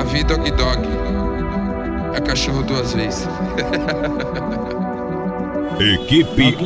Davi Dog Dog. É cachorro duas vezes. Equipe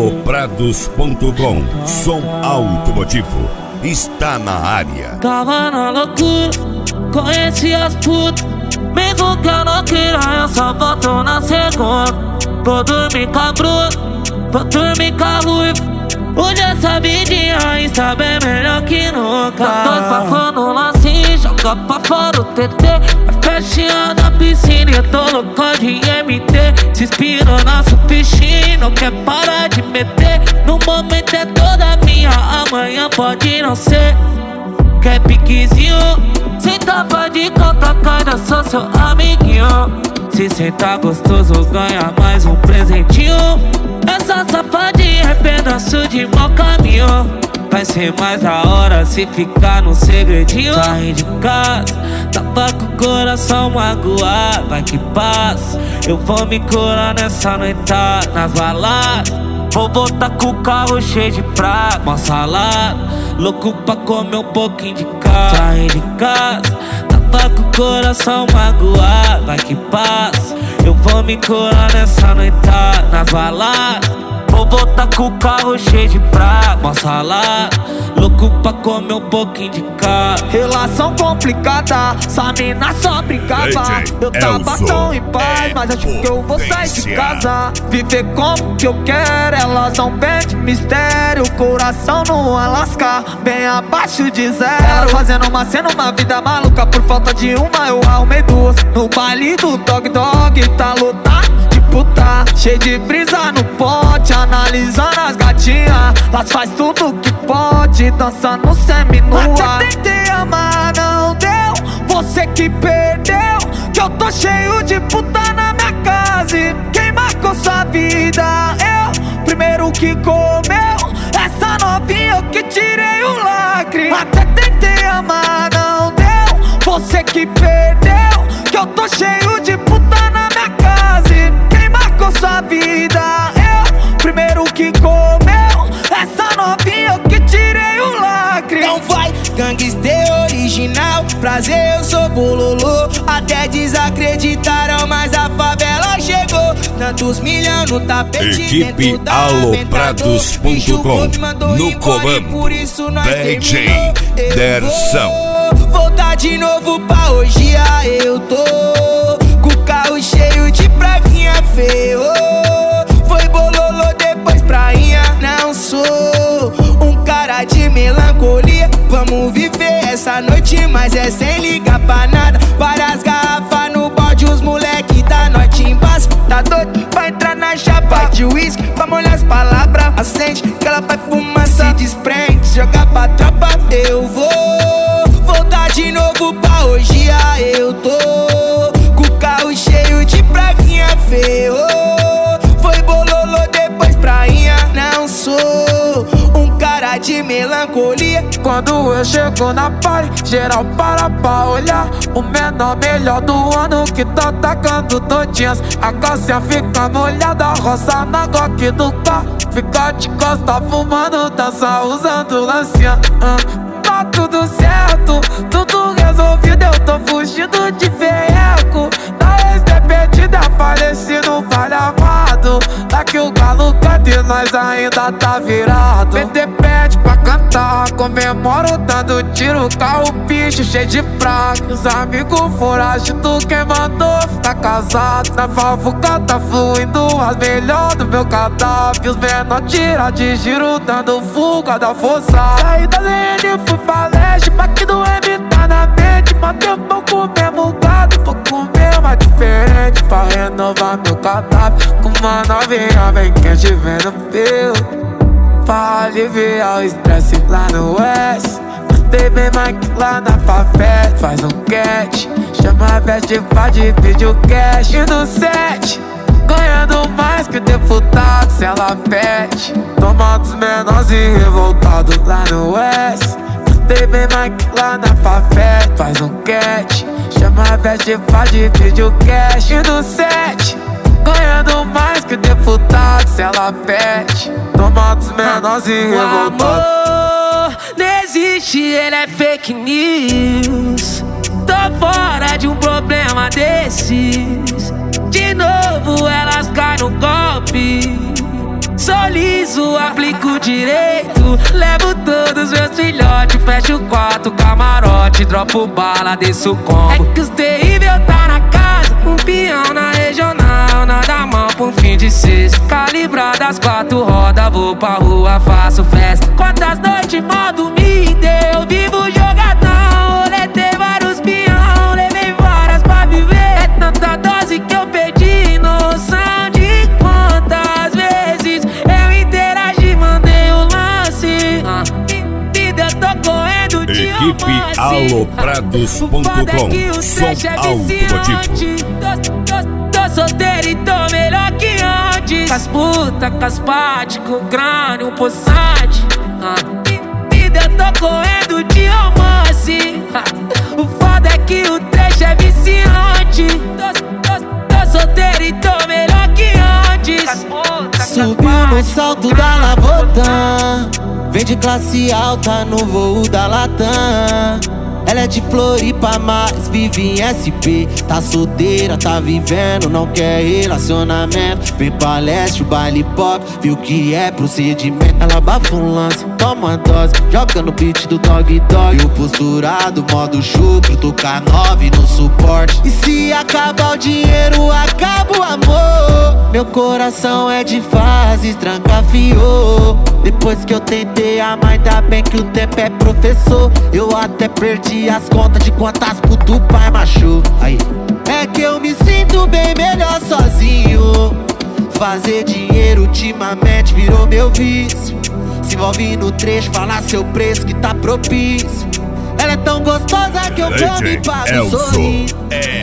Aloprados.com. Som automotivo está na área. Tava na loucura, conheci as putas. Mesmo que eu não queira, eu só boto na segunda. Vou dormir com a Bruna, vou dormir com a Ruiva. Hoje essa vidinha está bem melhor que nunca. Tô doido pra quando o lance joga pra fora o TT. A festinha da piscina e tô louco de MT. Se inspirou nosso bichinho, não quer parar de meter. No momento é toda minha, amanhã pode não ser. Quer piquezinho? Senta, pode contar, cara, sou seu amiguinho. Se sentar gostoso, ganha mais um presentinho. Essa safadinha é pedaço de mau caminho. Vai ser mais da hora se ficar no segredinho. Saí de casa, tava com o coração magoado. Vai que passa, eu vou me curar nessa noitada. Nas baladas, vou voltar com o carro cheio de praga. Uma salada, louco pra comer um pouquinho de carne. Saí de casa, tava com o coração magoado. Vai que passa, eu vou me curar nessa noitada. Nas baladas, vou voltar com o carro cheio de praga. Uma salada, louco pra comer um pouquinho de carne. Relação complicada, essa mina só brincava. Eu tava tão em paz, mas acho que eu vou sair de casa. Viver como que eu quero, elas não pedem mistério. Coração no Alasca, bem abaixo de zero. Elas fazendo uma cena, uma vida maluca. Por falta de uma eu arrumei duas. No baile do Dog Dog, tá lotado de puta. Cheio de brisa no pote, analisando as gatinhas. Elas faz tudo que pode, dançando semi-nua. Até tentei amar, não deu. Você que perdeu, que eu tô cheio de puta na minha casa. E quem marcou sua vida? Eu, primeiro que comeu essa novinha, eu que tirei o lacre. Até tentei amar, não deu. Você que perdeu, que eu tô cheio de puta na minha casa. E quem marcou sua vida? Eu, primeiro que comeu essa novinha, eu que tirei o lacre. Não vai, gangster original, prazer, eu sou bololô. Até desacreditaram, mas a favela chegou. Tantos milhões no tapete. Equipe Aloprados.com. No comando, DJ Derzão. Voltar de novo pra hoje, eu tô com o carro cheio de praguinha feio. Foi bololô, depois prainha. Não sou um cara de melancolia. Vamos viver essa noite, mas é sem ligar pra nada. Várias garrafas no bode, os moleque da noite embaixo. Tá doido? Vai entrar na chapa de uísque, pra molhar as palavras. Acende, que ela vai fumar, se desprende. Jogar pra tropa, eu vou voltar de novo pra hoje, eu tô com o carro cheio de praguinha feio. Foi bololô, depois prainha. Não sou um cara de melancolia. Quando eu chego na party, geral para pra olhar. O menor melhor do ano que tá tacando todinhas. A calcinha fica molhada, roça na goque do carro. Fica de costa fumando, dança usando lancinha. Tá tudo certo, tudo resolvido, eu tô fugindo de veeco. Da ex-dependida, falecido, vale amado. Daqui o galo canta e nós ainda tá virado. PT pede pra cantar, comemoro dando tiro. Carro bicho cheio de praga. Os amigos foragidos, quem mandou ficar casado. Na favuca tá fluindo as melhores do meu cadáver. Os menor tira de giro, dando fuga da força. Saí da LN, fui pra leste, mas que do M tá na mente. Matei um pouco mesmo gado, vou comer mais diferente. Pra renovar meu cadáver, com uma novinha bem quente vendo fio. Pra aliviar o estresse lá no West. Gostei bem mais que lá na favela. Faz um catch, chama a best pra dividir o cash. E no set, ganhando mais que deputado, se ela pede. Tomando os menores e revoltados lá no West. Gostei bem mais que lá na favela. Faz um catch, chama a best pra dividir o cash. E no set, ganhando mais que deputado, se ela pede. Tomando os menores e revoltados. O amor não existe, ele é fake news. Tô fora de um uma desses. De novo elas caem no golpe. Sou liso, aplico direito. Levo todos meus filhotes, fecho o quarto, camarote, dropo bala, desço o combo. É que os terrível tá na casa, um peão na regional, nada mal pra um fim de sexta. Calibrado as 4 rodas, vou pra rua, faço festa. Quantas noites mal dormida, eu vivo jogadão. Roletei vários peão, levei várias pra viver. É tanta dose que eu perdi noção de quantas vezes eu interagi, mandei o lance. Vida eu tô correndo de Equipe Aloprados.com. Som automotivo. Tô solteiro e tô melhor que antes. Com as puta, com as partes, com o crânio, possante. Vida eu tô correndo de romance. O foda é que o trecho é viciante. Tô solteiro e tô melhor que antes. Subiu no salto da Lavotã, vem de classe alta no voo da Latam. Ela é de Floripa, mas vive em SP. Tá solteira, tá vivendo, não quer relacionamento. Vem pra leste, o baile pop, viu que é procedimento. Ela bafa um lance, toma uma dose, joga no beat do Dog Dog. E o posturado, modo chucro, toca 9 no suporte. E se acabar o dinheiro, acaba o amor. Meu coração é de fases, trancafiou. Depois que eu tentei amar, ainda bem que o tempo é professor. Eu até perdi as contas de quantas puto pai machou. Aí, é que eu me sinto bem melhor sozinho. Fazer dinheiro ultimamente virou meu vício. Se envolve no trecho, falar seu preço que tá propício. Ela é tão gostosa que eu como e pago sorrindo.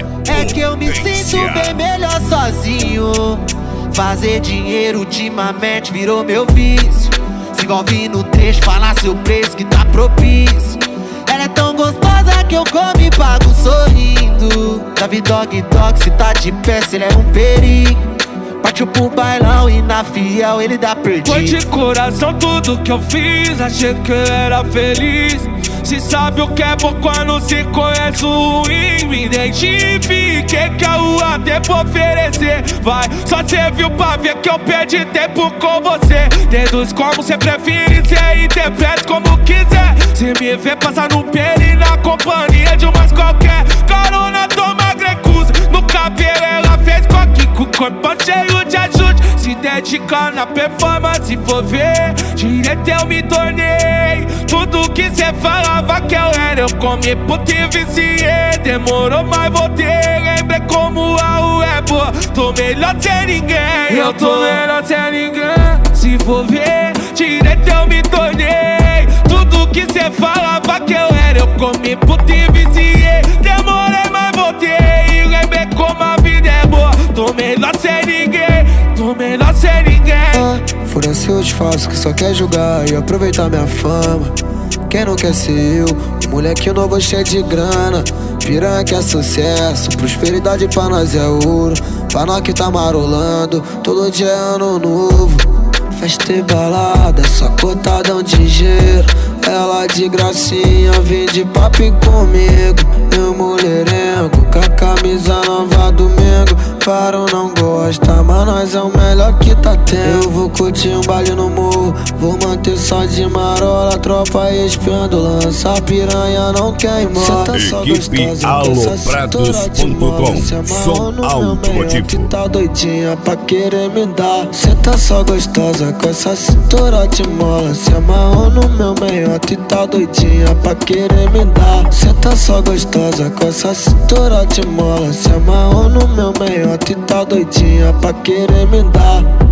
É que eu me sinto bem melhor sozinho. Fazer dinheiro ultimamente virou meu vício. Se envolve no trecho, falar seu preço que tá propício. Ela é tão gostosa que eu como e pago sorrindo. Davi Dog Dog, se tá de pé, se ele é um perigo. Partiu pro bailão e na fiel ele dá perdido. Foi de coração tudo que eu fiz, achei que eu era feliz. Se sabe o que é bom quando se conhece o ruim. Me identifiquei que a rua tem pra oferecer. Vai, só cê viu pra ver que eu perdi tempo com você. Deduz como cê prefere, cê interpreta como quiser. Cê me vê passar no pelo e na companhia de umas qualquer. Carona toma grecusa, no cabelo ela fez coque. Com o corpo cheio de ajude, se dedica na performance. For ver, direito eu me tornei. Tudo que cê falava que eu era, eu comi puto e viciei. Demorou, mas voltei, lembrei como a rua é boa. Tô melhor sem ninguém, eu tô melhor sem ninguém. Se for ver, direito eu me tornei. Tudo que cê falava que eu era, eu comi puto e viciei. Demorei, mas voltei, lembrei como a vida é boa. Tô melhor sem ninguém, tô melhor sem ninguém. Foram seus falsos que só quer julgar e aproveitar minha fama. Quem não quer ser eu, um moleque novo cheio de grana. Piranha que é sucesso, prosperidade pra nós é ouro. Pra nós que tá marolando, todo dia é ano novo. Festa e balada, só cotadão de dinheiro. Ela de gracinha, vem de papo comigo. Eu mulherengo, com a camisa nova do Mengo. Claro, não gosta, mas nós é o melhor que tá tendo. Eu vou curtir um baile no morro, vou manter só de marola. Tropa espiando, lança a piranha, não quer ir embora. Equipe Aloprados.com. Som automotivo. Que tá doidinha pra querer me dar. Cê tá só gostosa com essa cintura de mola. Se amarrou no meu meiota e tá doidinha pra querer me dar. Cê tá só gostosa com essa cintura de mola. Se amarrou no meu meiota e tá doidinha pra querer me dar.